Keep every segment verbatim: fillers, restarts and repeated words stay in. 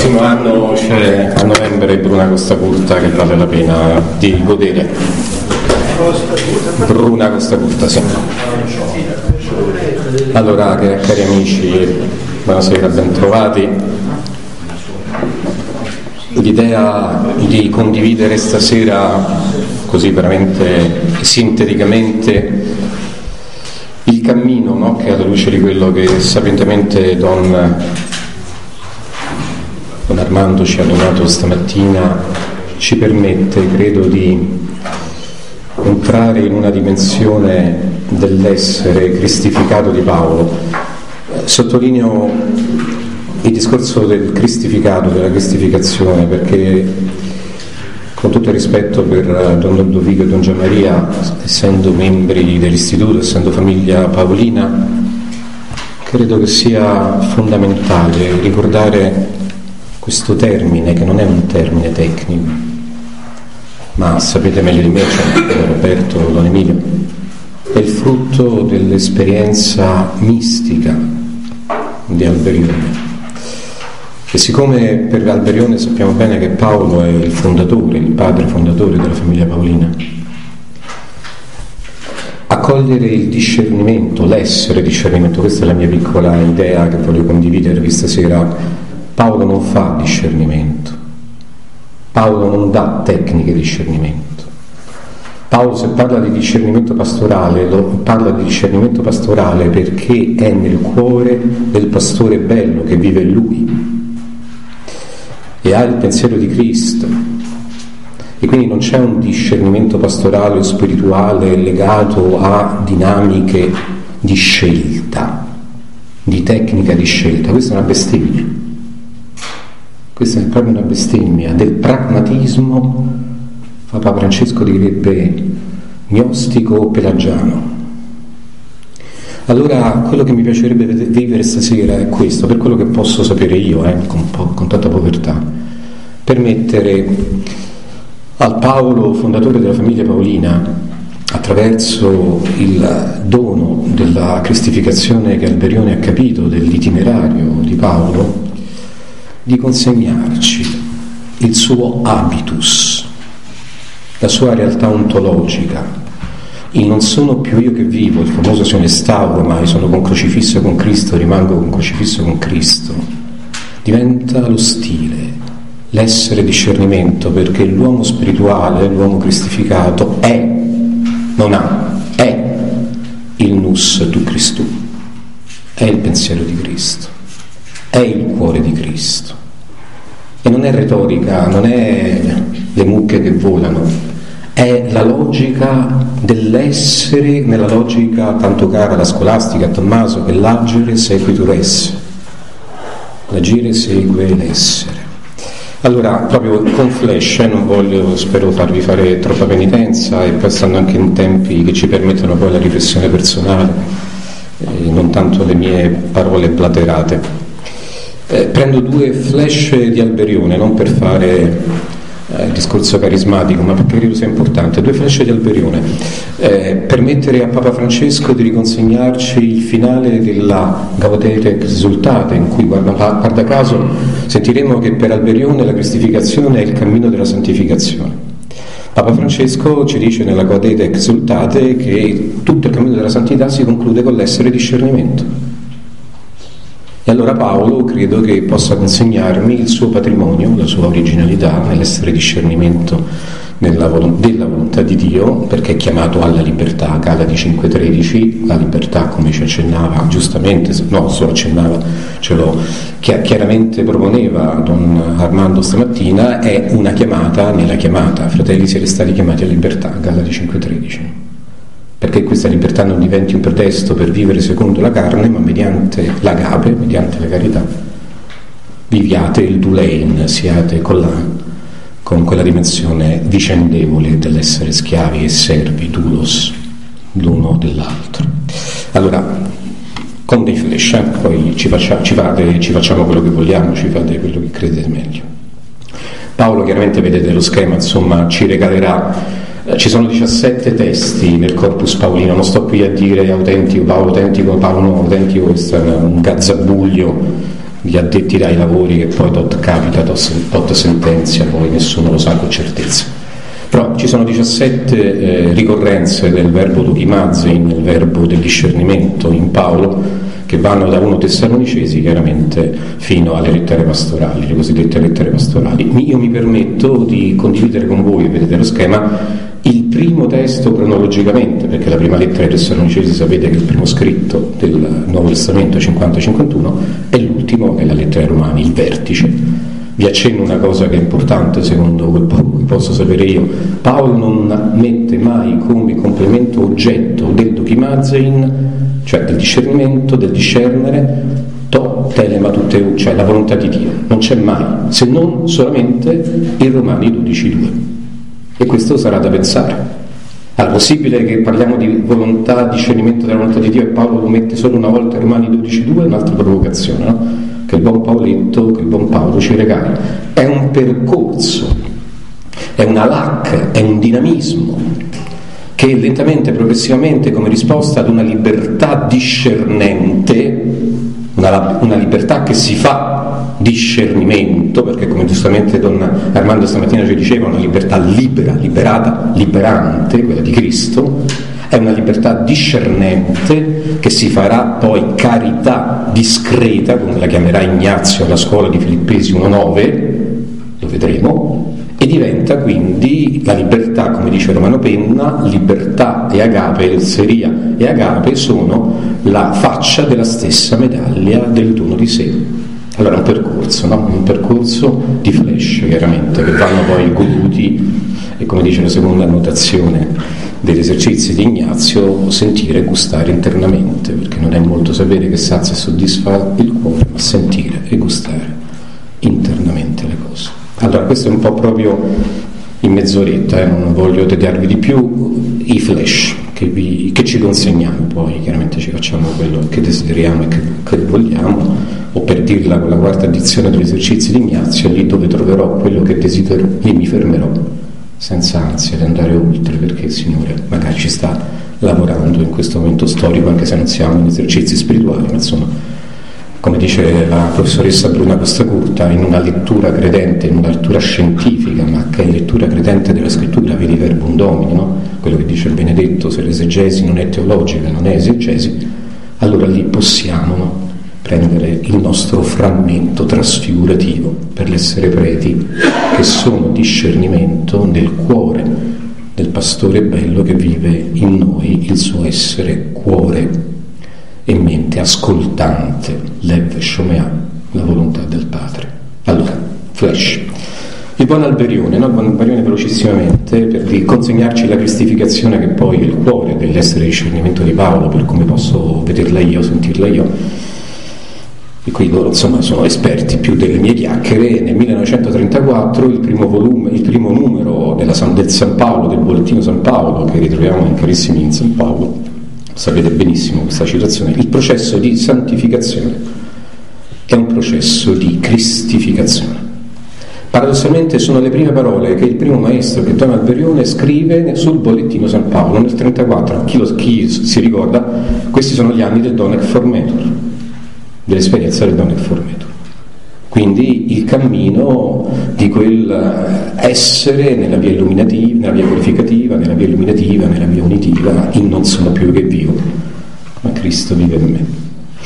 prossimo anno c'è a novembre Bruna Costa Curta che vale la pena di godere. Bruna Costa Curta, sì. Allora, cari amici, buonasera, bentrovati. L'idea di condividere stasera così veramente sinteticamente il cammino, no? Che alla luce di quello che sapientemente Don, Don Armando ci ha donato stamattina ci permette, credo, di entrare in una dimensione dell'essere cristificato di Paolo. Sottolineo il discorso del cristificato, della cristificazione, perché con tutto il rispetto per Don Ludovico e Don Gianmaria, essendo membri dell'istituto, essendo famiglia paolina, credo che sia fondamentale ricordare questo termine, che non è un termine tecnico, ma sapete meglio di me, cioè Roberto, Don Emilio, è il frutto dell'esperienza mistica di Alberione. E siccome per Alberione sappiamo bene che Paolo è il fondatore, il padre fondatore della famiglia paolina, accogliere il discernimento, l'essere discernimento, questa è la mia piccola idea che voglio condividervi stasera. Paolo non fa discernimento, Paolo non dà tecniche di discernimento. Paolo, se parla di discernimento pastorale, lo parla di discernimento pastorale perché è nel cuore del pastore bello che vive in lui e ha il pensiero di Cristo, e quindi non c'è un discernimento pastorale o spirituale legato a dinamiche di scelta, di tecnica di scelta. Questa è una bestemmia, questa è proprio una bestemmia del pragmatismo. Papa Francesco direbbe gnostico o pelagiano. Allora, quello che mi piacerebbe vivere stasera è questo, per quello che posso sapere io, eh, con, po- con tanta povertà, permettere al Paolo, fondatore della famiglia paolina, attraverso il dono della cristificazione che Alberione ha capito dell'itinerario di Paolo, di consegnarci il suo habitus, la sua realtà ontologica. Il non sono più io che vivo, il famoso se ne stavo ormai, sono con crocifisso con Cristo, rimango con crocifisso con Cristo, diventa lo stile, l'essere discernimento, perché l'uomo spirituale, l'uomo cristificato è, non ha, è il nus tu Christu, è il pensiero di Cristo, è il cuore di Cristo. E non è retorica, non è le mucche che volano, è la logica dell'essere, nella logica tanto cara alla scolastica, a Tommaso, che l'agere sequitur esse, l'agire segue l'essere. Allora, proprio con flash, eh, non voglio, spero farvi fare troppa penitenza, e passando anche in tempi che ci permettono poi la riflessione personale, eh, non tanto le mie parole blaterate. Eh, prendo due flash di Alberione, non per fare il discorso carismatico, ma perché credo sia importante. Due flash di Alberione, eh, permettere a Papa Francesco di riconsegnarci il finale della Gaudete Exsultate, in cui, guarda, guarda caso, sentiremo che per Alberione la cristificazione è il cammino della santificazione. Papa Francesco ci dice nella Gaudete Exsultate che tutto il cammino della santità si conclude con l'essere discernimento. E allora Paolo credo che possa consegnarmi il suo patrimonio, la sua originalità nell'essere discernimento nella vol- della volontà di Dio, perché è chiamato alla libertà. Galati cinque tredici, la libertà, come ci accennava giustamente, no, solo accennava, ce lo chiaramente proponeva Don Armando stamattina, è una chiamata nella chiamata. Fratelli, siete stati chiamati alla libertà, Galati cinque tredici. Perché questa libertà non diventi un pretesto per vivere secondo la carne, ma mediante l'agape, mediante la carità, viviate il dulein, siate con, la, con quella dimensione vicendevole dell'essere schiavi e servi, doulos, l'uno dell'altro. Allora, con dei flash, eh, poi ci, faccia, ci, fate, ci facciamo quello che vogliamo, ci fate quello che credete meglio. Paolo, chiaramente vedete lo schema, insomma, ci regalerà. Ci sono diciassette testi nel corpus paolino, non sto qui a dire autentico, Paolo autentico, Paolo non autentico, questo è un gazzabuglio gli addetti ai lavori che poi tot capita, tot sentenzia, poi nessuno lo sa con certezza. Però ci sono diciassette eh, ricorrenze del verbo dokimazein, il verbo del discernimento in Paolo, che vanno da primo Tessalonicesi chiaramente fino alle lettere pastorali, le cosiddette lettere pastorali. Io mi permetto di condividere con voi, vedete lo schema, il primo testo cronologicamente, perché la prima lettera ai Tessalonicesi sapete che è il primo scritto del Nuovo Testamento cinquanta cinquantuno, e l'ultimo è la lettera ai Romani, il vertice. Vi accenno una cosa che è importante secondo quel poco che posso sapere io: Paolo non mette mai come complemento oggetto del dokimazein, cioè del discernimento, del discernere, to telema tutteu, cioè la volontà di Dio. Non c'è mai, se non solamente in Romani dodici due. E questo sarà da pensare. È possibile che parliamo di volontà, discernimento della volontà di Dio, e Paolo lo mette solo una volta in Romani dodici due, è un'altra provocazione, no? Che il buon Paoletto, che il buon Paolo ci regala. È un percorso, è una lacca, è un dinamismo che lentamente, progressivamente, come risposta ad una libertà discernente, una, una libertà che si fa discernimento, perché come giustamente donna Armando stamattina ci diceva, una libertà libera, liberata, liberante, quella di Cristo, è una libertà discernente che si farà poi carità discreta, come la chiamerà Ignazio alla scuola di Filippesi uno nove, lo vedremo, e diventa quindi la libertà, come dice Romano Penna, libertà e agape, elseria e agape sono la faccia della stessa medaglia del dono di sé. Allora un percorso, no? Un percorso di flash chiaramente, che vanno poi goduti, e come dice la seconda annotazione degli esercizi di Ignazio, sentire e gustare internamente, perché non è molto sapere che sazia e soddisfa il cuore, ma sentire e gustare internamente le cose. Allora questo è un po' proprio in mezz'oretta, eh? Non voglio tediarvi di più, i flash che, vi, che ci consegniamo, poi chiaramente ci facciamo quello che desideriamo e che, che vogliamo, o per dirla con la quarta edizione degli esercizi di Ignazio, lì dove troverò quello che desidero, lì mi fermerò senza ansia di andare oltre, perché il Signore magari ci sta lavorando in questo momento storico, anche se non siamo in esercizi spirituali, ma insomma, come dice la professoressa Bruna Costacurta, in una lettura credente, in una lettura scientifica, ma che è lettura credente della scrittura, vedi verbum domini, no? Quello che dice il Benedetto, se l'esegesi non è teologica, non è esegesi, allora lì possiamo, no? Prendere il nostro frammento trasfigurativo per l'essere preti, che sono discernimento nel cuore del pastore bello che vive in noi il suo essere cuore e mente ascoltante, lev shomea, la volontà del Padre. Allora, flash. Il buon Alberione, no? Il buon Alberione velocissimamente, per consegnarci la cristificazione, che poi è il cuore dell'essere discernimento di Paolo, per come posso vederla io, sentirla io. E qui loro insomma sono esperti più delle mie chiacchiere. Nel millenovecentotrentaquattro il primo volume, il primo numero della San, del San Paolo, del Bollettino San Paolo, che ritroviamo in Carissimi in San Paolo, sapete benissimo questa citazione, il processo di santificazione è un processo di cristificazione. Paradossalmente sono le prime parole che il primo maestro, che Don Alberione, scrive sul Bollettino San Paolo nel trentaquattro. Chi, lo, chi si ricorda, questi sono gli anni del Donec Formetur, dell'esperienza del Donec Formetur. Quindi il cammino di quel essere nella via illuminativa, nella via purificativa, nella via illuminativa, nella via unitiva, in non sono più che vivo, ma Cristo vive in me.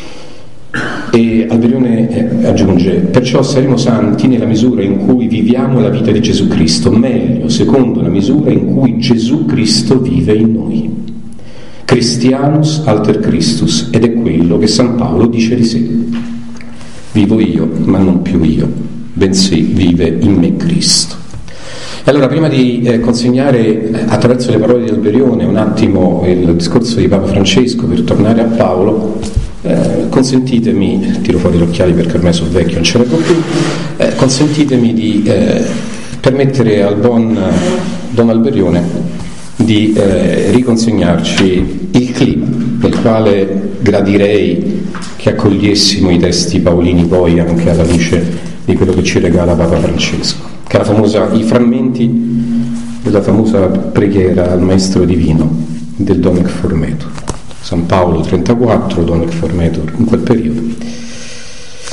E Alberione aggiunge: perciò saremo santi nella misura in cui viviamo la vita di Gesù Cristo, meglio, secondo la misura in cui Gesù Cristo vive in noi. Christianus alter Christus, ed è quello che San Paolo dice di sé: vivo io, ma non più io, bensì vive in me Cristo. E allora, prima di eh, consegnare eh, attraverso le parole di Alberione un attimo il discorso di Papa Francesco, per tornare a Paolo, eh, consentitemi, tiro fuori gli occhiali perché ormai sono vecchio, non ce ne può più, eh, consentitemi di eh, permettere al buon Don Alberione di eh, riconsegnarci il clima nel quale gradirei che accogliessimo i testi paolini poi anche alla luce di quello che ci regala Papa Francesco, che è la famosa, i frammenti della famosa preghiera al Maestro Divino del Donec Formetur, San Paolo trentaquattro, Donec Formetur in quel periodo.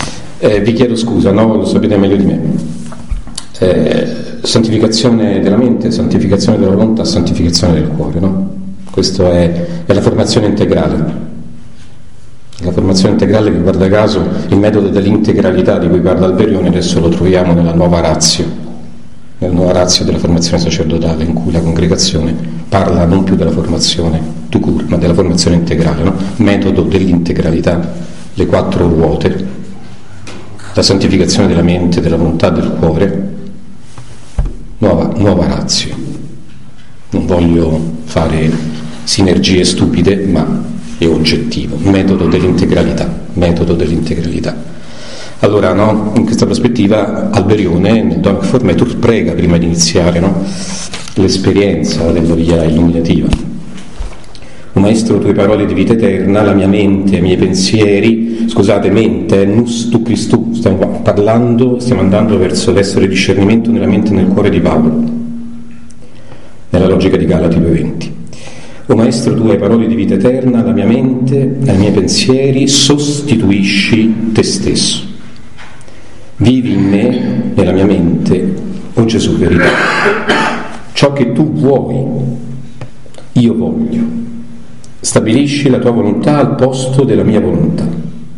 Eh, vi chiedo scusa, no? Lo sapete meglio di me. Eh, santificazione della mente, santificazione della volontà, santificazione del cuore, no? Questa è, è la formazione integrale. La formazione integrale che, guarda caso, il metodo dell'integralità di cui parla Alberione adesso lo troviamo nella nuova razio, nella nuova razio della formazione sacerdotale, in cui la congregazione parla non più della formazione tout court, ma della formazione integrale, no? Metodo dell'integralità, le quattro ruote, la santificazione della mente, della volontà, del cuore, nuova, nuova razio. Non voglio fare sinergie stupide, ma è oggettivo, metodo dell'integralità, metodo dell'integralità. Allora, no, in questa prospettiva Alberione nel Don Formetur prega prima di iniziare, no, l'esperienza della via illuminativa. O Maestro, tue parole di vita eterna, la mia mente, i miei pensieri, scusate, mente, nus tu Christu, stiamo parlando, stiamo andando verso l'essere discernimento nella mente e nel cuore di Paolo, nella logica di Galati due venti. O Maestro, tu hai parole di vita eterna, la mia mente, ai miei pensieri, sostituisci te stesso. Vivi in me, nella mia mente, o Gesù verità. Ciò che tu vuoi, io voglio. Stabilisci la tua volontà al posto della mia volontà.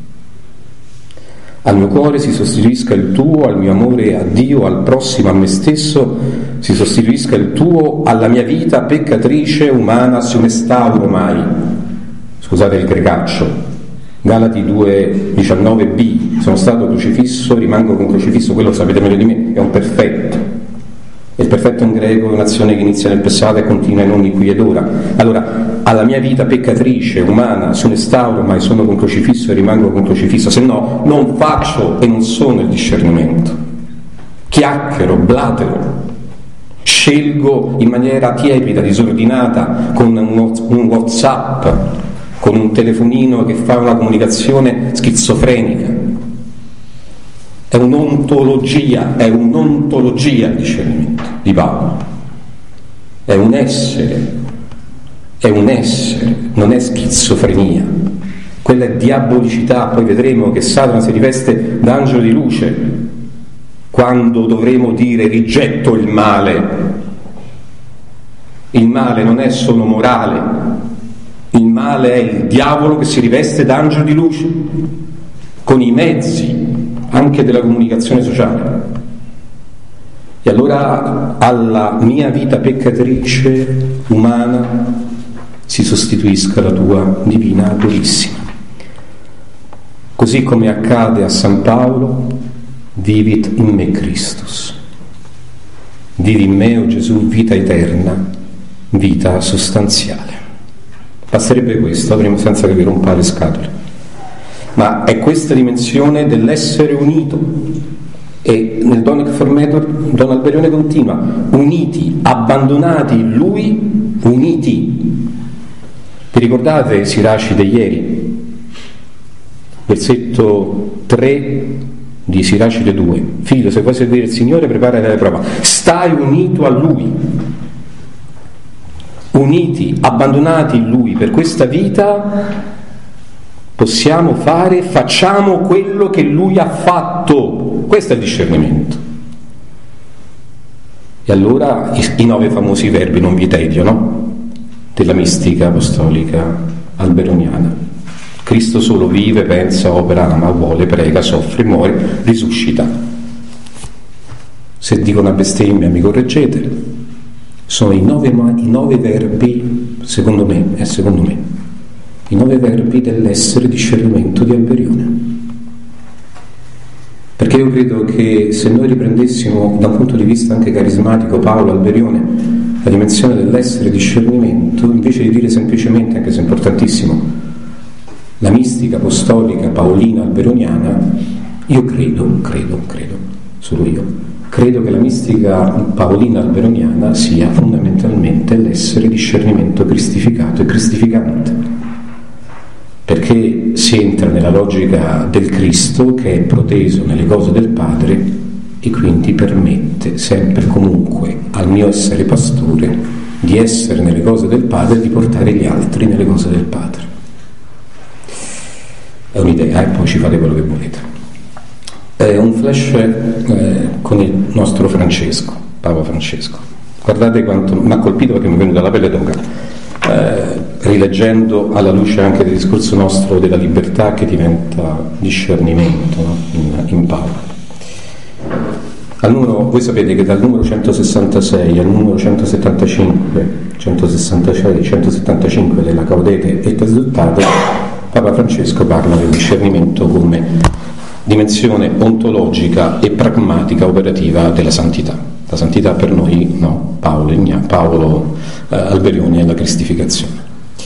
Al mio cuore si sostituisca il tuo, al mio amore a Dio, al prossimo, a me stesso, si sostituisca il tuo, alla mia vita peccatrice, umana, sumestauro mai. Scusate il grecaccio. Galati due diciannove b, sono stato crocifisso, rimango con crocifisso, quello sapete meglio di me, è un perfetto. Il perfetto in greco è un'azione che inizia nel passato e continua in ogni qui ed ora. Allora, alla mia vita peccatrice, umana, sumestauro, ma sono con crocifisso e rimango con crocifisso, se no non faccio e non sono il discernimento. Chiacchiero, blatero, scelgo in maniera tiepida, disordinata, con un, un WhatsApp, con un telefonino che fa una comunicazione schizofrenica. È un'ontologia, è un'ontologia il discernimento di Paolo. È un essere, è un essere, non è schizofrenia. Quella è diabolicità, poi vedremo che Satana si riveste d'angelo di luce quando dovremo dire rigetto il male. Il male non è solo morale, il male è il diavolo che si riveste d'angelo di luce con i mezzi anche della comunicazione sociale. E allora alla mia vita peccatrice umana si sostituisca la tua divina purissima. Così come accade a San Paolo, vivit in me Christus. Vivi in me, o Gesù, vita eterna, vita sostanziale. Basterebbe questo, avremo senza che vi rompa le scatole. Ma è questa dimensione dell'essere unito, e nel Don Formetur Don Alberione continua: uniti, abbandonati in Lui, uniti. Vi ricordate Siracide ieri? Versetto tre di Siracide due: figlio, se vuoi servire il Signore, preparati alla prova. Stai unito a Lui, uniti, abbandonati in Lui. Per questa vita possiamo fare, facciamo quello che Lui ha fatto. Questo è il discernimento. E allora i, i nove famosi verbi, non vi tedio, no? Della mistica apostolica alberoniana. Cristo solo vive, pensa, opera, ama, vuole, prega, soffre, muore, risuscita. Se dico una bestemmia mi correggete. Sono i nove, i nove verbi, secondo me, è secondo me, i nove verbi dell'essere discernimento di Alberione. Perché io credo che se noi riprendessimo da un punto di vista anche carismatico Paolo Alberione la dimensione dell'essere discernimento, invece di dire semplicemente, anche se è importantissimo, la mistica apostolica paolina alberoniana, io credo, credo, credo, solo io, credo che la mistica paolina alberoniana sia fondamentalmente l'essere discernimento cristificato e cristificante. Perché si entra nella logica del Cristo che è proteso nelle cose del Padre e quindi permette sempre e comunque al mio essere pastore di essere nelle cose del Padre e di portare gli altri nelle cose del Padre. È un'idea, e eh? Poi ci fate quello che volete. È un flash eh, con il nostro Francesco, Papa Francesco. Guardate quanto mi ha colpito, perché mi è venuta la pelle d'oca, eh, rileggendo alla luce anche del discorso nostro della libertà che diventa discernimento, no? in, in Paolo. Al numero, voi sapete che dal numero centosessantasei al numero centosettantacinque, centosessantasei, centosettantacinque della Gaudete et Exsultate, Papa Francesco parla del discernimento come dimensione ontologica e pragmatica operativa della santità. La santità per noi, no, Paolo, Igna, Paolo eh, Alberioni e la cristificazione.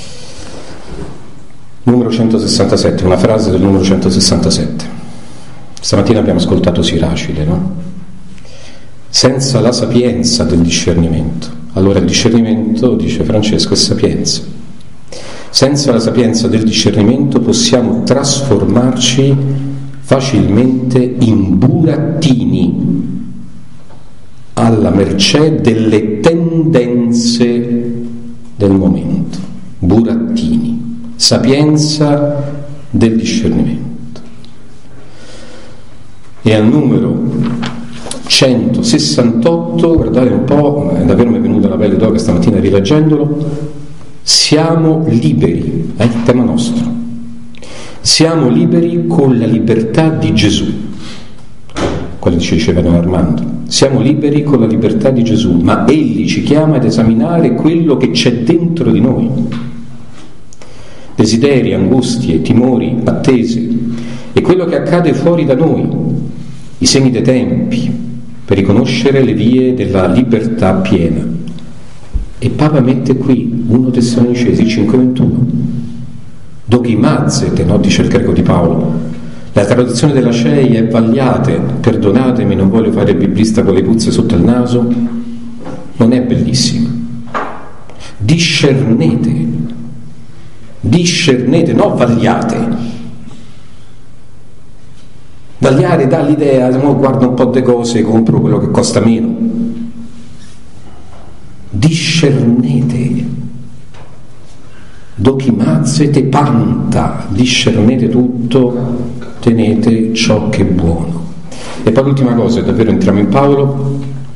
Numero centosessantasette, una frase del numero centosessantasette. Stamattina abbiamo ascoltato Siracide, no? Senza la sapienza del discernimento. Allora il discernimento, dice Francesco, è sapienza. Senza la sapienza del discernimento possiamo trasformarci facilmente in burattini alla mercé delle tendenze del momento. Burattini. Sapienza del discernimento. E al numero centosessantotto, guardate un po', davvero mi è venuta la pelle d'oca stamattina rileggendolo, siamo liberi, è il tema nostro, siamo liberi con la libertà di Gesù, quello ci diceva Don Armando, siamo liberi con la libertà di Gesù, ma Egli ci chiama ad esaminare quello che c'è dentro di noi, desideri, angustie, timori, attese, e quello che accade fuori da noi, i segni dei tempi, per riconoscere le vie della libertà piena. E Papa mette qui uno Tessalonicesi cinque ventuno. Dogimazete, no? Dice il greco di Paolo. La traduzione della C E I è vagliate, perdonatemi, non voglio fare il biblista con le puzze sotto il naso, non è bellissima. Discernete, discernete, no vagliate. Vagliare dà l'idea, no, guardo un po' di cose e compro quello che costa meno. Discernete, dochimazzete panta, discernete tutto, tenete ciò che è buono. E poi l'ultima cosa, davvero entriamo in Paolo.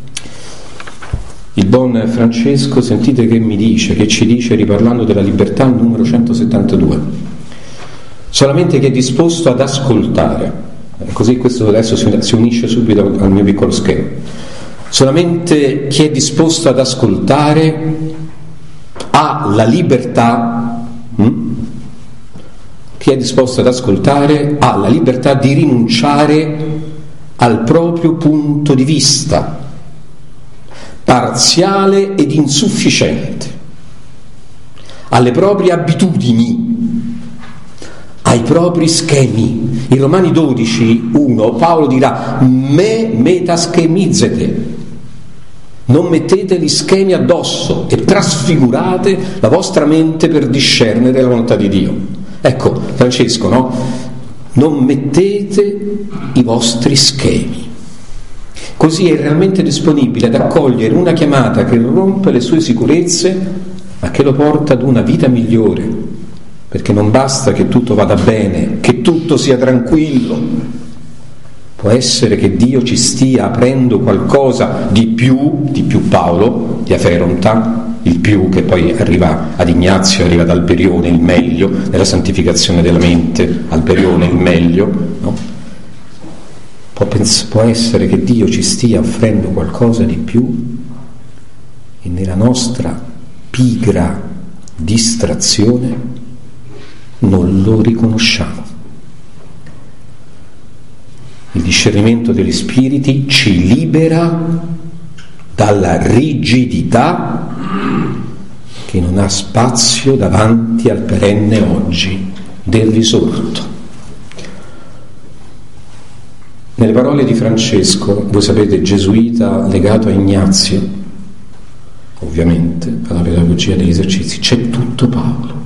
Il buon Francesco, sentite che mi dice, che ci dice, riparlando della libertà, numero centosettantadue. Solamente chi è disposto ad ascoltare. Così questo adesso si unisce subito al mio piccolo schema. Solamente chi è disposto ad ascoltare ha la libertà, hm? chi è disposto ad ascoltare ha la libertà di rinunciare al proprio punto di vista, parziale ed insufficiente, alle proprie abitudini, ai propri schemi. In Romani dodici uno Paolo dirà me metaschemizzete, non mettete gli schemi addosso e trasfigurate la vostra mente per discernere la volontà di Dio. Ecco Francesco, no? Non mettete i vostri schemi, così è realmente disponibile ad accogliere una chiamata che rompe le sue sicurezze ma che lo porta ad una vita migliore. Perché non basta che tutto vada bene, che tutto sia tranquillo. Può essere che Dio ci stia aprendo qualcosa di più, di più Paolo, di Aferonta, il più che poi arriva ad Ignazio, arriva ad Alberione, il meglio, nella santificazione della mente, Alberione il meglio, no? Può, pens- può essere che Dio ci stia offrendo qualcosa di più e nella nostra pigra distrazione non lo riconosciamo. Il discernimento degli spiriti ci libera dalla rigidità che non ha spazio davanti al perenne oggi del risorto. Nelle parole di Francesco, voi sapete, gesuita legato a Ignazio, ovviamente alla pedagogia degli esercizi, c'è tutto Paolo.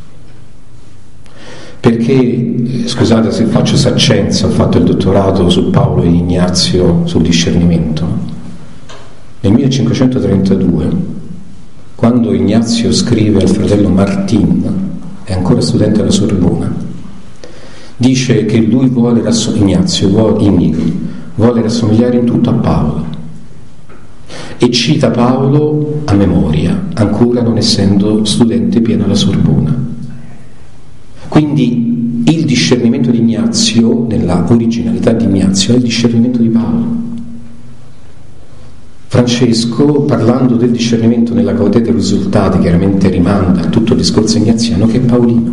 Perché, scusate se faccio saccenza, ho fatto il dottorato su Paolo e Ignazio sul discernimento, no? Nel millecinquecentotrentadue, quando Ignazio scrive al fratello Martin, è ancora studente alla Sorbona, dice che lui vuole rassomigliare, Ignazio, vuole, Inigo, vuole rassomigliare in tutto a Paolo, e cita Paolo a memoria, ancora non essendo studente pieno alla Sorbona. Quindi il discernimento di Ignazio, nella originalità di Ignazio, è il discernimento di Paolo. Francesco, parlando del discernimento nella Gaudete Risultati, chiaramente rimanda a tutto il discorso ignaziano, che è paolino.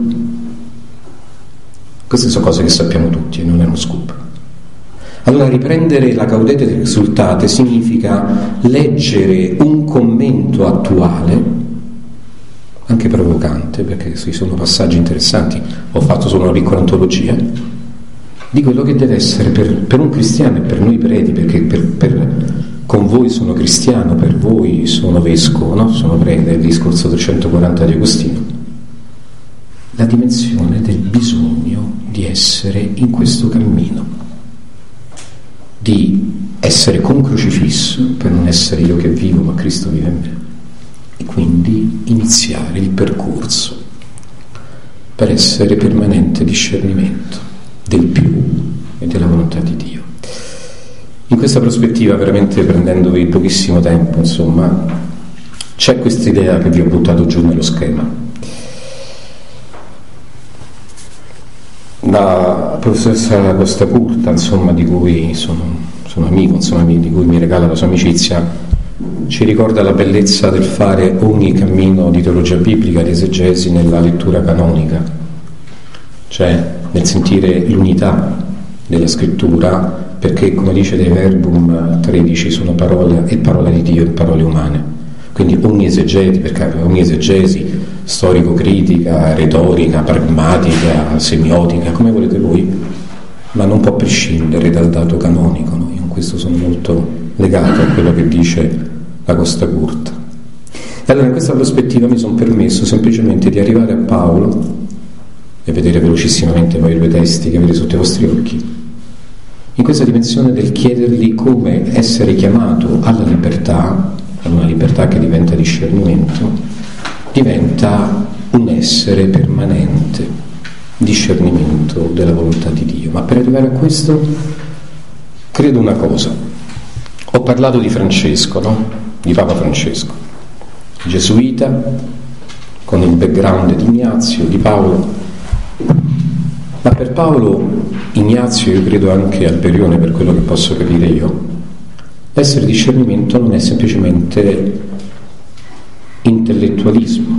Queste sono cose che sappiamo tutti e non è uno scoop. Allora, riprendere la Gaudete Risultati significa leggere un commento attuale, anche provocante, perché ci sono passaggi interessanti, ho fatto solo una piccola antologia, di quello che deve essere per, per un cristiano e per noi preti, perché per, per con voi sono cristiano, per voi sono vescovo, no? Sono prete, il discorso trecentoquaranta di Agostino. La dimensione del bisogno di essere in questo cammino, di essere con crocifisso per non essere io che vivo ma Cristo vive in me, e quindi iniziare il percorso per essere permanente discernimento del più e della volontà di Dio. In questa prospettiva, veramente prendendovi pochissimo tempo, insomma, c'è questa idea che vi ho buttato giù nello schema. La professoressa Costa Curta, insomma, di cui sono, sono amico, insomma, di cui mi regala la sua amicizia, ci ricorda la bellezza del fare ogni cammino di teologia biblica, di esegesi nella lettura canonica, cioè nel sentire l'unità della scrittura, perché, come dice dei Verbum tredici, sono parole e parole di Dio e parole umane. Quindi ogni esegeti, perché ogni esegesi storico-critica, retorica, pragmatica, semiotica, come volete voi, ma non può prescindere dal dato canonico, no? Io in questo sono molto legato a quello che dice la Costa Curta. E allora, in questa prospettiva, mi sono permesso semplicemente di arrivare a Paolo e vedere velocissimamente poi i due testi che avete sotto i vostri occhi, in questa dimensione del chiedergli come essere chiamato alla libertà, ad una libertà che diventa discernimento, diventa un essere permanente, discernimento della volontà di Dio. Ma per arrivare a questo, credo una cosa. Ho parlato di Francesco, no? Di Papa Francesco, gesuita, con il background di Ignazio, di Paolo. Ma per Paolo, Ignazio, io credo anche Alberione, per quello che posso capire io, essere discernimento non è semplicemente intellettualismo.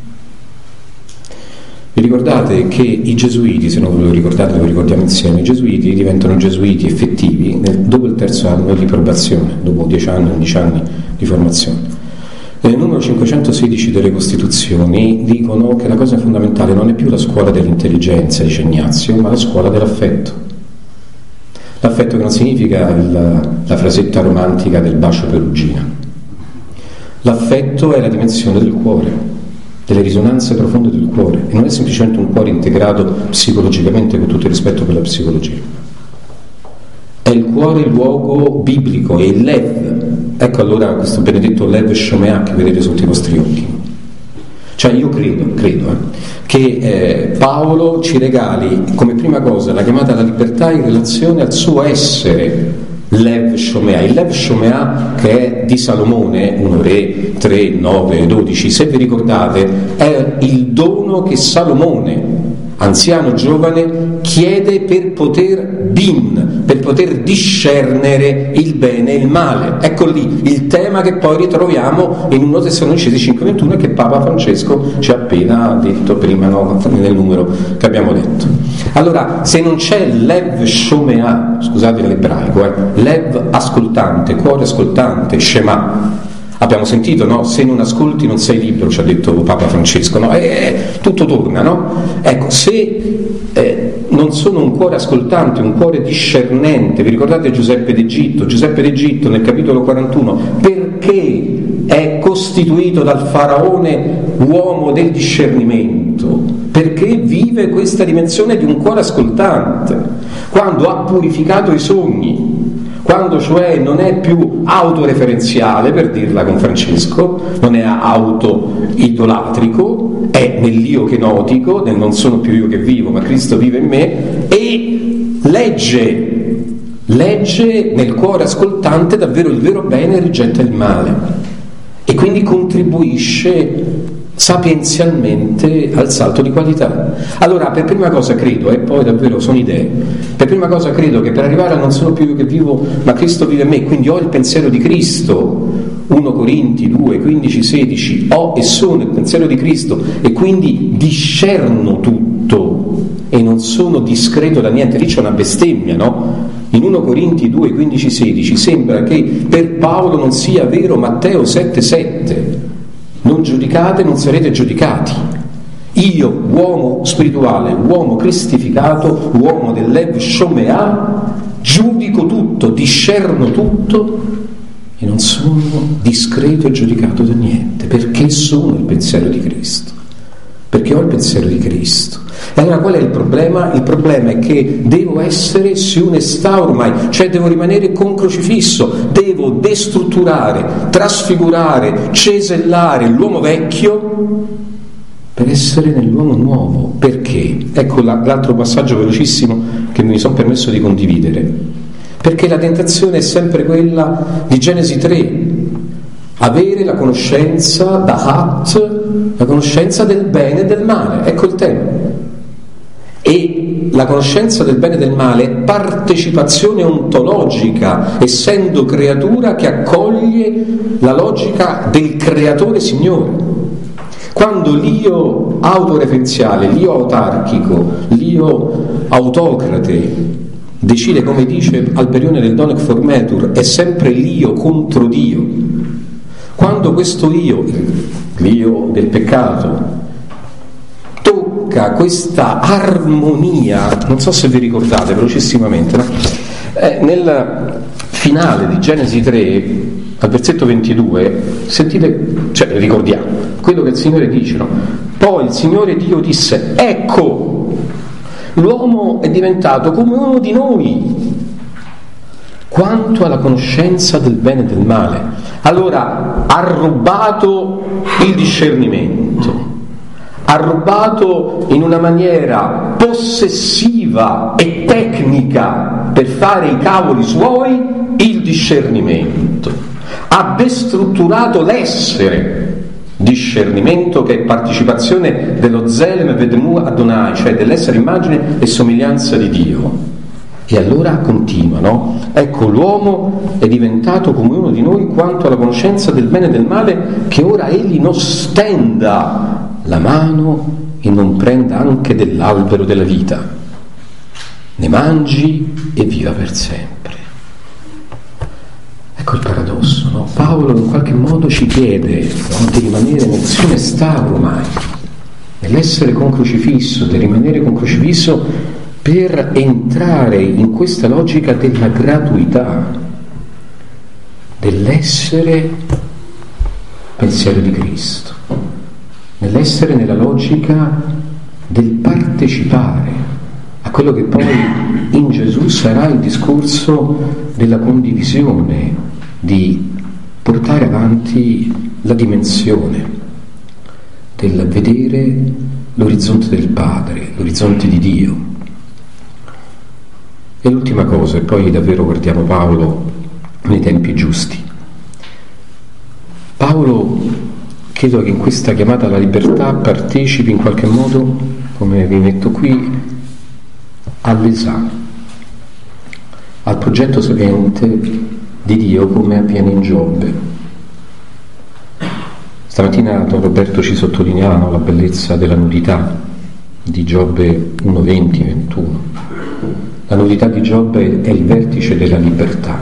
Vi ricordate che i gesuiti, se non ve lo ricordate lo ricordiamo insieme, i gesuiti diventano gesuiti effettivi nel, dopo il terzo anno di probazione, dopo dieci anni, undici anni di formazione. Nel numero cinquecentosedici delle Costituzioni dicono che la cosa fondamentale non è più la scuola dell'intelligenza, dice Ignazio, ma la scuola dell'affetto. L'affetto che non significa il, la frasetta romantica del bacio perugina. L'affetto è la dimensione del cuore, delle risonanze profonde del cuore, e non è semplicemente un cuore integrato psicologicamente, con tutto il rispetto per la psicologia. È il cuore il luogo biblico, è il Lev. Ecco allora questo benedetto Lev Shomea che vedete sotto i vostri occhi. Cioè io credo, credo eh, che eh, Paolo ci regali come prima cosa la chiamata alla libertà in relazione al suo essere Lev Shomea. Il Lev Shomea, che è di Salomone, uno re, tre, nove, dodici, se vi ricordate, è il dono che Salomone, anziano giovane, chiede per poter bin, per poter discernere il bene e il male. Ecco lì il tema che poi ritroviamo in primo Tessalonicesi cinque ventuno e che Papa Francesco ci ha appena detto prima, no, nel numero che abbiamo detto. Allora, se non c'è Lev Shomea, scusate l'ebraico, eh, Lev ascoltante, cuore ascoltante, Shema, abbiamo sentito, no? Se non ascolti non sei libero, ci ha detto Papa Francesco, no? E tutto torna, no? Ecco, se eh, non sono un cuore ascoltante, un cuore discernente, vi ricordate Giuseppe d'Egitto? Giuseppe d'Egitto nel capitolo quarantuno, perché è costituito dal faraone uomo del discernimento? Perché vive questa dimensione di un cuore ascoltante, quando ha purificato i sogni, quando cioè non è più autoreferenziale, per dirla con Francesco, non è auto-idolatrico, è nell'io che notico, nel non sono più io che vivo, ma Cristo vive in me, e legge, legge nel cuore ascoltante davvero il vero bene e rigetta il male, e quindi contribuisce sapienzialmente al salto di qualità. Allora, per prima cosa credo, e poi davvero sono idee, per prima cosa credo che per arrivare a non sono più io che vivo, ma Cristo vive in me, quindi ho il pensiero di Cristo, primo Corinti due, quindici, sedici, ho e sono il pensiero di Cristo, e quindi discerno tutto e non sono discreto da niente. Lì c'è una bestemmia, no? In primo Corinti due, quindici, sedici sembra che per Paolo non sia vero Matteo sette sette: non giudicate, non sarete giudicati. Io, uomo spirituale, uomo cristificato, uomo dell'Ev Shomea, giudico tutto, discerno tutto e non sono discreto e giudicato da niente, perché sono il pensiero di Cristo, perché ho il pensiero di Cristo. E allora qual è il problema? Il problema è che devo essere siunestà ormai, cioè devo rimanere con crocifisso, devo destrutturare, trasfigurare, cesellare l'uomo vecchio per essere nell'uomo nuovo. Perché? Ecco l'altro passaggio velocissimo che mi sono permesso di condividere. Perché la tentazione è sempre quella di Genesi tre, avere la conoscenza da Hat, la conoscenza del bene e del male. Ecco il tema. E la conoscenza del bene e del male è partecipazione ontologica, essendo creatura che accoglie la logica del creatore Signore. Quando l'io autoreferenziale, l'io autarchico, l'io autocrate decide, come dice Alberione del Donec Formetur, è sempre l'io contro Dio. Quando questo io, l'io del peccato, questa armonia, non so se vi ricordate velocissimamente, no? eh, nel finale di Genesi tre, al versetto ventidue, sentite, cioè ricordiamo quello che il Signore dice, no? Poi il Signore Dio disse: ecco, l'uomo è diventato come uno di noi quanto alla conoscenza del bene e del male. Allora ha rubato il discernimento, ha rubato in una maniera possessiva e tecnica per fare i cavoli suoi il discernimento, ha destrutturato l'essere discernimento, che è partecipazione dello Zelem Vedemu Adonai, cioè dell'essere immagine e somiglianza di Dio. E allora continua, no? Ecco, l'uomo è diventato come uno di noi quanto alla conoscenza del bene e del male, che ora egli non stenda la mano e non prenda anche dell'albero della vita, ne mangi e viva per sempre. Ecco il paradosso, no? Paolo in qualche modo ci chiede, no, di rimanere nel siunestà ormai, nell'essere con crocifisso, di rimanere con crocifisso per entrare in questa logica della gratuità, dell'essere pensiero di Cristo, nell'essere nella logica del partecipare a quello che poi in Gesù sarà il discorso della condivisione, di portare avanti la dimensione del vedere l'orizzonte del Padre, l'orizzonte di Dio. E l'ultima cosa, e poi davvero guardiamo Paolo nei tempi giusti. Paolo, credo che in questa chiamata alla libertà partecipi in qualche modo, come vi metto qui, all'esame, al progetto sapiente di Dio, come avviene in Giobbe. Stamattina Don Roberto ci sottolineava la bellezza della nudità di Giobbe uno venti ventuno. La nudità di Giobbe è il vertice della libertà.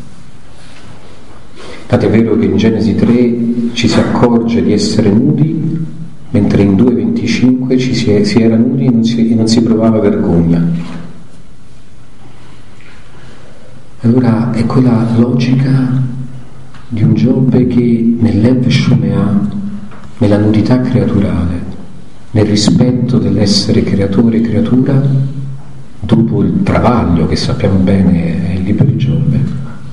Infatti è vero che in Genesi tre ci si accorge di essere nudi, mentre in due venticinque ci si, è, si era nudi e non si, e non si provava vergogna. Allora è quella logica di un Giobbe che nell'Ev Shomea, nella nudità creaturale, nel rispetto dell'essere creatore e creatura, dopo il travaglio che sappiamo bene è il libro di Giobbe,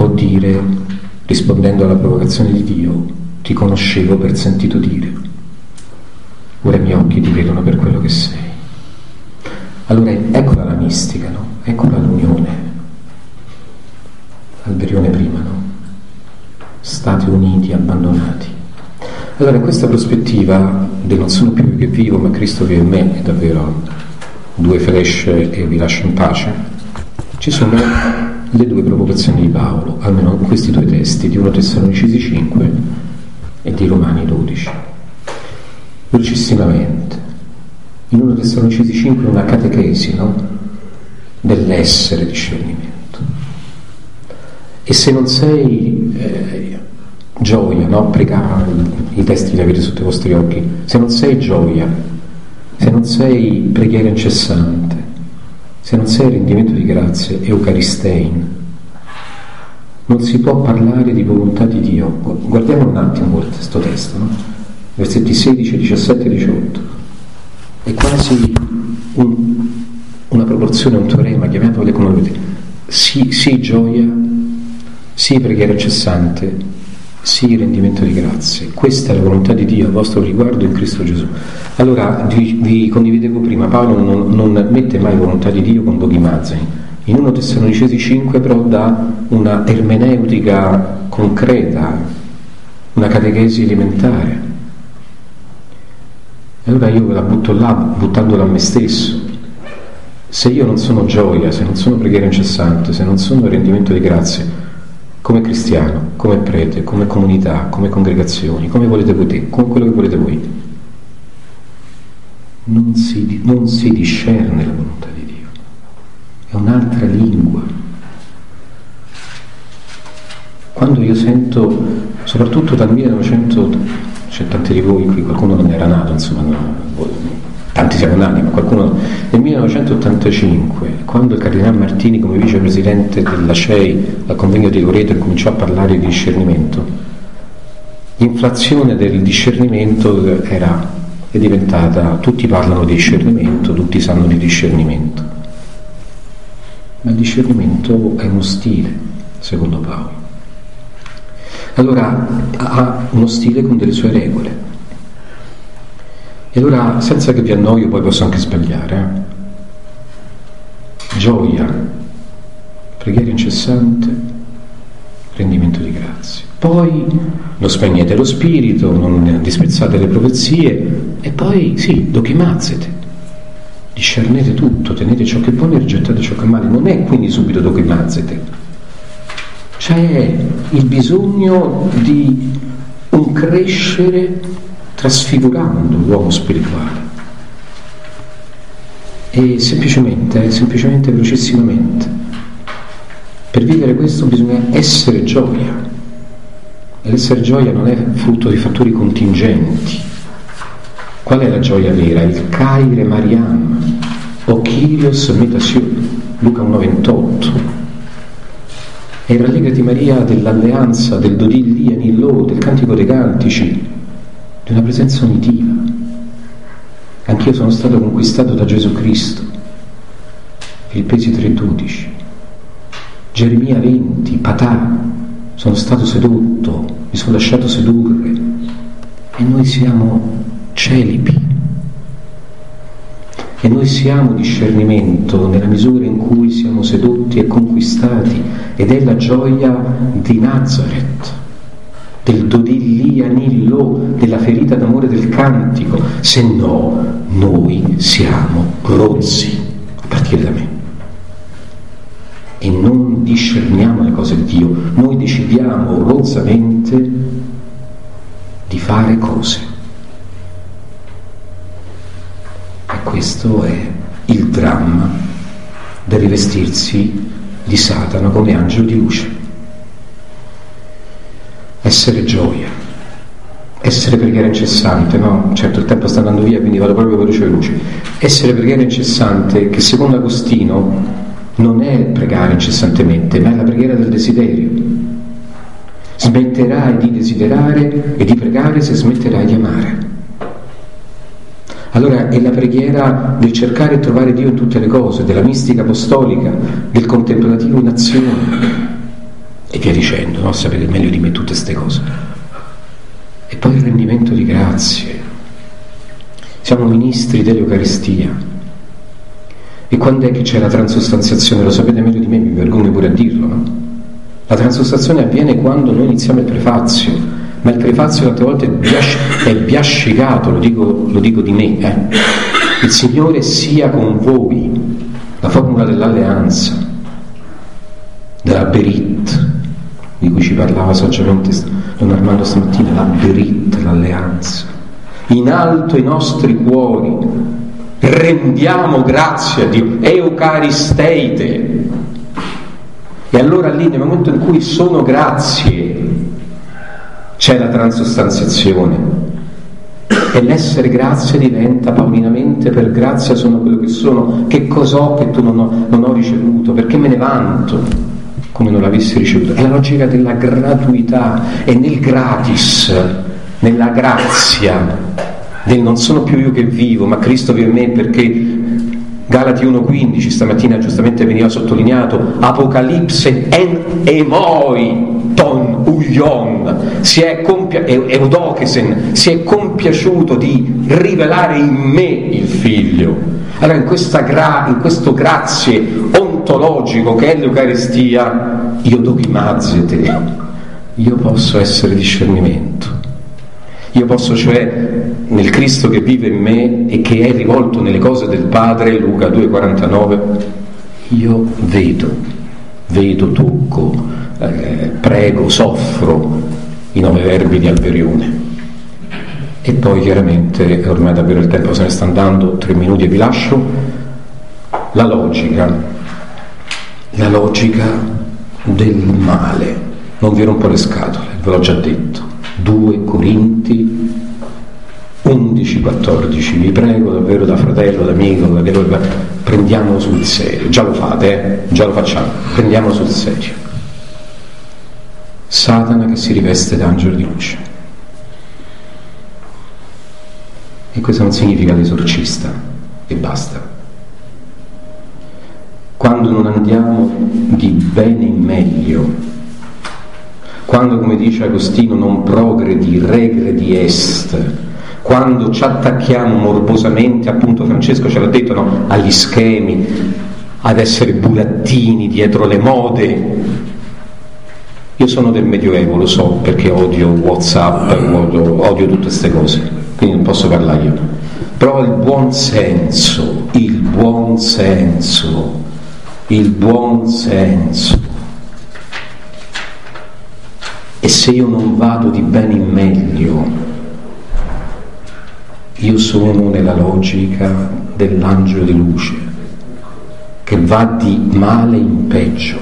può dire, rispondendo alla provocazione di Dio: ti conoscevo per sentito dire, ora i miei occhi ti vedono per quello che sei. Allora eccola la mistica, no? Eccola l'unione. Alberione prima, no? State uniti, abbandonati. Allora, in questa prospettiva del non sono più io che vivo, ma Cristo vive in me, è davvero due flash e vi lascio in pace, ci sono le due provocazioni di Paolo, almeno in questi due testi, di primo Tessalonicesi cinque e di Romani dodici. Velocissimamente, in primo Tessalonicesi cinque una catechesi, no? Dell'essere discernimento. E se non sei eh, gioia, no? Pregare, i testi li avete sotto i vostri occhi, se non sei gioia, se non sei preghiera incessante, se non sei rendimento di grazie, eucaristein, non si può parlare di volontà di Dio. Guardiamo un attimo questo testo, no? Versetti sedici, diciassette e diciotto. È quasi un, una proporzione, un teorema, chiamiamole come volete. Sì, sì gioia, sì preghiera incessante, sì rendimento di grazie. Questa è la volontà di Dio a vostro riguardo in Cristo Gesù. Allora vi, vi condividevo prima, Paolo non, non mette mai volontà di Dio con dogmazzini. In primo Tessalonicesi cinque però dà una ermeneutica concreta, una catechesi elementare. E allora io ve la butto là, buttandola a me stesso. Se io non sono gioia, se non sono preghiera incessante, se non sono rendimento di grazie, come cristiano, come prete, come comunità, come congregazioni, come volete voi, come quello che volete voi, non si, non si discerne la volontà di Dio. È un'altra lingua. Quando io sento, soprattutto dal millenovecento, c'è tanti di voi qui, qualcuno non era nato, insomma, no, tanti siamo nati, ma qualcuno nel millenovecentottantacinque, quando il Cardinale Martini, come vicepresidente della C E I al convegno di Loreto, cominciò a parlare di discernimento, l'inflazione del discernimento era, è diventata, tutti parlano di discernimento, tutti sanno di discernimento, ma il discernimento è uno stile, secondo Paolo. Allora ha uno stile con delle sue regole. E allora, senza che vi annoio, poi posso anche sbagliare, eh? Gioia, preghiera incessante, rendimento di grazie. Poi non spegnete lo spirito, non disprezzate le profezie, e poi sì, dokimazzete, discernete tutto, tenete ciò che è buono e rigettate ciò che è male. Non è quindi subito dokimazzete. C'è il bisogno di un crescere trasfigurando l'uomo spirituale. E semplicemente, semplicemente, velocissimamente, per vivere questo bisogna essere gioia. E l'essere gioia non è frutto di fattori contingenti. Qual è la gioia vera? Il Kaire Mariam, o Kyrios Metasio, Luca uno ventotto. È il rallegrati Maria dell'alleanza, del Dodilli Anillo, del Cantico dei Cantici, di una presenza unitiva. Anch'io sono stato conquistato da Gesù Cristo. Filippesi tre dodici. Geremia venti, Patà, sono stato sedotto, mi sono lasciato sedurre. E noi siamo celibi. E noi siamo discernimento nella misura in cui siamo sedotti e conquistati, ed è la gioia di Nazareth, del Dodilli Anillo, della ferita d'amore del cantico. Se no, noi siamo rozzi, a partire da me, e non discerniamo le cose di Dio. Noi decidiamo rozzamente di fare cose. Questo è il dramma del rivestirsi di Satana come angelo di luce. Essere gioia, essere preghiera incessante, no? Certo, il tempo sta andando via, quindi vado proprio veloce veloce. Essere preghiera incessante, che secondo Agostino non è pregare incessantemente, ma è la preghiera del desiderio. Smetterai di desiderare e di pregare se smetterai di amare. Allora è la preghiera del cercare e trovare Dio in tutte le cose, della mistica apostolica, del contemplativo in azione. e via dicendo, no? Sapete meglio di me tutte queste cose. E poi il rendimento di grazie. Siamo ministri dell'Eucaristia. E quando è che c'è la transustanziazione? Lo sapete meglio di me, mi vergogno pure a dirlo, no? La transustanziazione avviene quando noi iniziamo il prefazio, ma il prefazio tante volte è, bias- è biascicato, lo dico, lo dico di me, eh? Il Signore sia con voi, la formula dell'alleanza, della Berit, di cui ci parlava saggiamente Don Armando stamattina, la Berit, l'alleanza. In alto i nostri cuori, rendiamo grazie a Dio, Eucaristeite. E allora lì, nel momento in cui sono grazie, c'è la transustanziazione. E l'essere grazie diventa paulinamente per grazia sono quello che sono. Che cos'ho che tu non ho, non ho ricevuto? Perché me ne vanto come non l'avessi ricevuto? È la logica della gratuità, e nel gratis, nella grazia del non sono più io che vivo, ma Cristo vive in me, perché Galati uno quindici stamattina giustamente veniva sottolineato, Apocalipse en emoi ton uion, si è compia- eudokesen, si è compiaciuto di rivelare in me il Figlio. Allora in, questa gra- in questo grazie ontologico che è l'Eucaristia, io dogimazete, io posso essere discernimento. Io posso, cioè, nel Cristo che vive in me e che è rivolto nelle cose del Padre, Luca due quarantanove, io vedo, vedo, tocco, eh, prego, soffro, i nove verbi di Alberione. E poi chiaramente, ormai davvero il tempo se ne sta andando, tre minuti e vi lascio, la logica, la logica del male. Non vi rompo le scatole, ve l'ho già detto. due Corinti undici quattordici, vi prego davvero da fratello, d'amico, da... prendiamolo sul serio, già lo fate, eh? già lo facciamo, prendiamolo sul serio. Satana che si riveste d'angelo di luce, e questo non significa l'esorcista e basta. Quando non andiamo di bene in meglio, quando, come dice Agostino, non progredi, regredi est, quando ci attacchiamo morbosamente, appunto Francesco ce l'ha detto, no? agli schemi, ad essere burattini dietro le mode. Io sono del Medioevo, lo so, perché odio WhatsApp, odio, odio tutte queste cose, quindi non posso parlare io. Però il buon senso, il buon senso, il buon senso. E se io non vado di bene in meglio, io sono nella logica dell'angelo di luce, che va di male in peggio.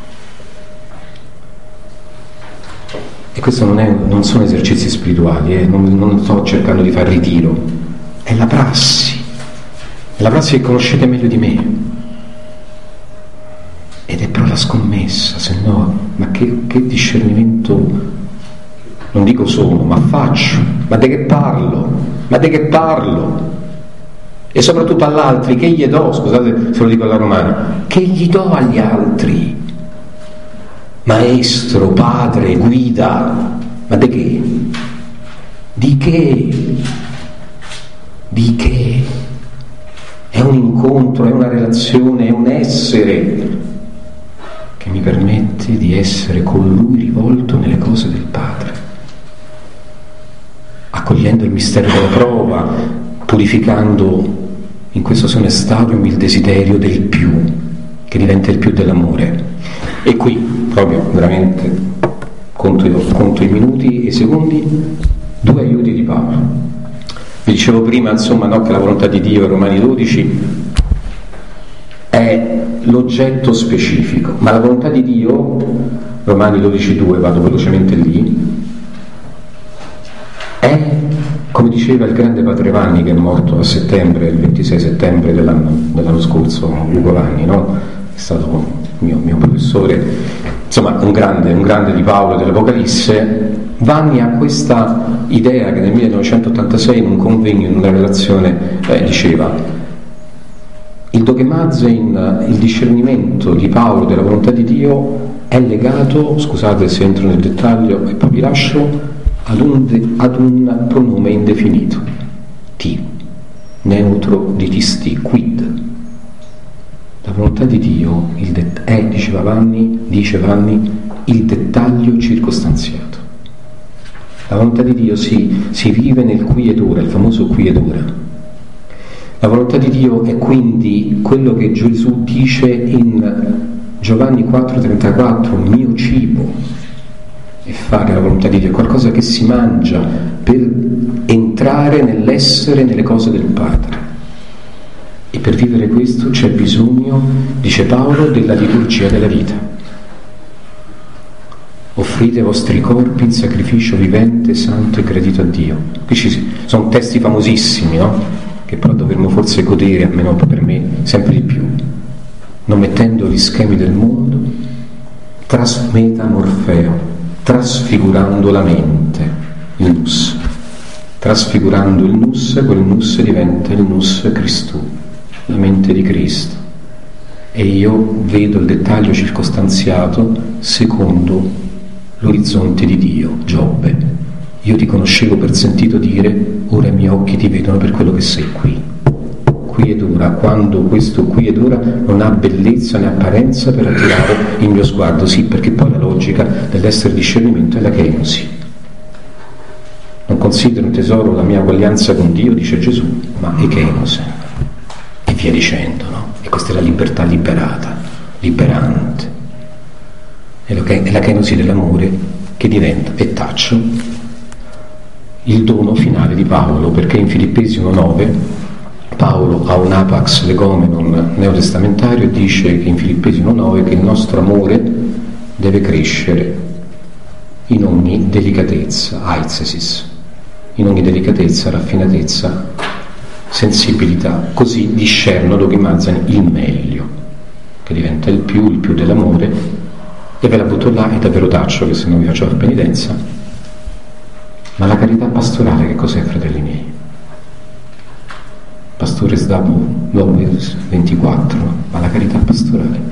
E questo non, è, non sono esercizi spirituali, eh? non, non sto cercando di far ritiro, è la prassi, è la prassi che conoscete meglio di me. Ed è però la scommessa, se no, ma che, che discernimento, non dico sono, ma faccio, ma di che parlo, ma di che parlo? E soprattutto all'altri, che gli do, scusate se lo dico alla romana, che gli do agli altri? Maestro, padre, guida, ma di che? Di che? Di che? È un incontro, è una relazione, è un essere che mi permette di essere con Lui rivolto nelle cose del Padre, accogliendo il mistero della prova, purificando in questo sonestario il desiderio del più, che diventa il più dell'amore. E qui, proprio veramente, conto, conto i minuti e i secondi, due aiuti di Paolo. Vi dicevo prima, insomma, no, che la volontà di Dio, Romani dodici, è l'oggetto specifico, ma la volontà di Dio, Romani dodici due, vado velocemente lì, è, come diceva il grande padre Vanni, che è morto a settembre, il ventisei settembre dell'anno, dell'anno scorso, Ugo Vanni, no? È stato mio, mio professore, insomma un grande, un grande di Paolo e dell'Apocalisse. Vanni ha questa idea che nel millenovecentottantasei in un convegno, in una relazione, eh, diceva: il dogemazein, il discernimento di Paolo della volontà di Dio, è legato, scusate se entro nel dettaglio e poi vi lascio, ad un, de, ad un pronome indefinito, ti, neutro di tisti, quid. La volontà di Dio il det- è, diceva Vanni, dice Vanni, il dettaglio circostanziato. La volontà di Dio si, si vive nel qui ed ora, il famoso qui ed ora. La volontà di Dio è quindi quello che Gesù dice in Giovanni quattro trentaquattro, mio cibo, e fare la volontà di Dio è qualcosa che si mangia per entrare nell'essere, nelle cose del Padre. E per vivere questo c'è bisogno, dice Paolo, della liturgia della vita. Offrite i vostri corpi in sacrificio vivente, santo e gradito a Dio. Qui ci sono testi famosissimi, no? Che però dovremmo forse godere, almeno per me, sempre di più. Non mettendo gli schemi del mondo, trasmeta Morfeo, trasfigurando la mente, il nus. Trasfigurando il nus, quel nus diventa il nus Christu, la mente di Cristo. E io vedo il dettaglio circostanziato secondo l'orizzonte di Dio. Giobbe, io ti conoscevo per sentito dire, ora i miei occhi ti vedono per quello che sei qui. Qui ed ora, quando questo qui ed ora non ha bellezza né apparenza per attirare il mio sguardo. Sì, perché poi la logica dell'essere discernimento è la kenosi. Non considero un tesoro la mia uguaglianza con Dio, dice Gesù, ma è kenosi. E via dicendo, no? E questa è la libertà liberata, liberante. È la kenosi dell'amore che diventa, e taccio, il dono finale di Paolo, perché in Filippesi uno nove Paolo ha un apax legomenon neotestamentario e dice che in Filippesi uno nove che il nostro amore deve crescere in ogni delicatezza, aizesis, in ogni delicatezza, raffinatezza, sensibilità, così discerno dogimazan il meglio, che diventa il più, il più dell'amore, e ve la butto là, è davvero taccio che se non vi faccio la penitenza. Ma la carità pastorale che cos'è, fratelli miei? Pastore Sdapo ventiquattro, ma la carità pastorale.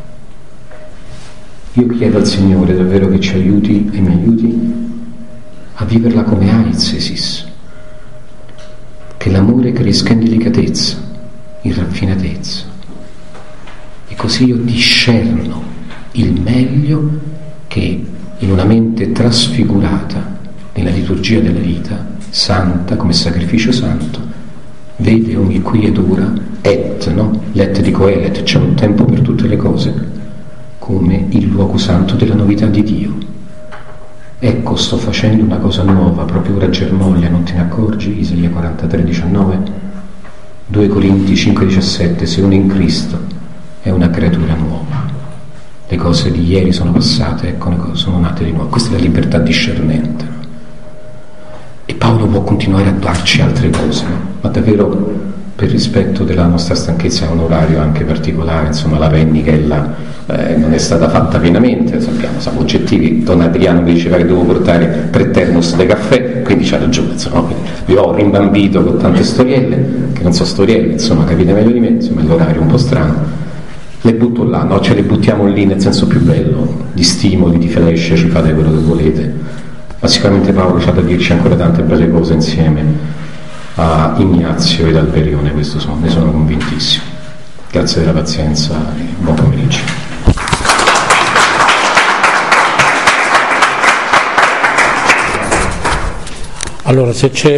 Io chiedo al Signore davvero che ci aiuti e mi aiuti a viverla come aizesis, che l'amore cresca in delicatezza, in raffinatezza, e così io discerno il meglio che in una mente trasfigurata nella liturgia della vita, santa come sacrificio santo, vede ogni qui ed ora, et, no? Let di coelet, c'è un tempo per tutte le cose, come il luogo santo della novità di Dio. Ecco, sto facendo una cosa nuova, proprio ora germoglia, non te ne accorgi? Isaia quarantatré diciannove, due Corinti cinque diciassette, se uno in Cristo è una creatura nuova. Le cose di ieri sono passate, ecco le cose sono nate di nuovo. Questa è la libertà discernente. No? E Paolo può continuare a darci altre cose, no? Ma davvero, per rispetto della nostra stanchezza, è un orario anche particolare, insomma la Vennichella eh, non è stata fatta pienamente, sappiamo, siamo oggettivi. Don Adriano mi diceva che devo portare tre termos di caffè, quindi c'ha ragione, insomma, vi ho rimbambito con tante storielle, che non so storielle, insomma, capite meglio di me, insomma è l'orario un po' strano. Le butto là, no? Ce le buttiamo lì nel senso più bello, di stimoli, di flash, ci fate quello che volete. Ma sicuramente Paolo c'ha da dirci ancora tante belle cose insieme a Ignazio ed Alberione, questo sono, ne sono convintissimo. Grazie della pazienza e buon pomeriggio. Allora, se c'è